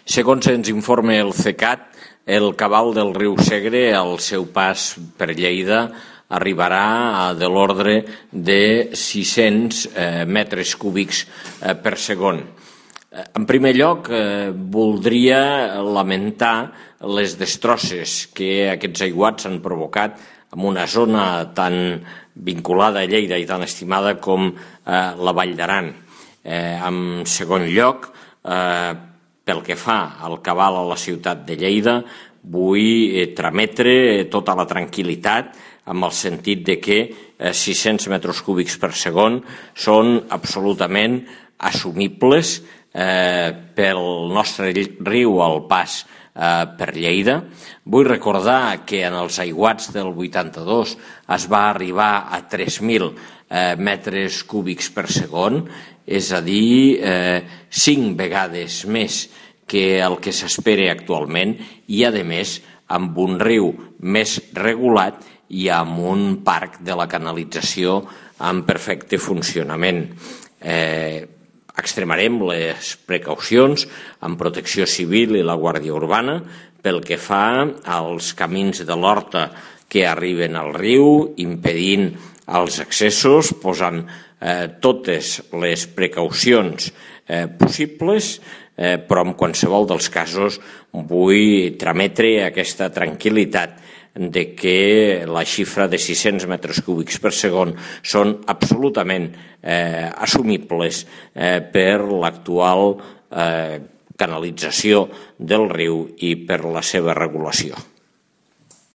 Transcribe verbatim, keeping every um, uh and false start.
Segons ens informa el CECAT, el cabal del riu Segre, al seu pas per Lleida, arribarà de l'ordre de sis-cents metres cúbics per segon. En primer lloc, voldria lamentar les destrosses que aquests aiguats han provocat en una zona tan vinculada a Lleida i tan estimada com la Vall d'Aran. En segon lloc, pel que fa al cabal a la ciutat de Lleida, vull trametre tota la tranquil·litat amb el sentit de que sis-cents metres cúbics per segon són absolutament assumibles pel nostre riu al pas per Lleida. Vull recordar que en els aiguats del vuitanta-dos es va arribar a tres mil metres cúbics per segon, és a dir, cinc vegades més que el que s'espera actualment i, a més, amb un riu més regulat i amb un parc de la canalització en perfecte funcionament. Extremarem les precaucions amb Protecció Civil i la Guàrdia Urbana pel que fa als camins de l'Horta que arriben al riu, impedint els accessos, posant totes les precaucions possibles, però en qualsevol dels casos vull trametre aquesta tranquil·litat de que la xifra de sis-cents metres cúbics per segon són absolutament assumibles per l'actual canalització del riu i per la seva regulació.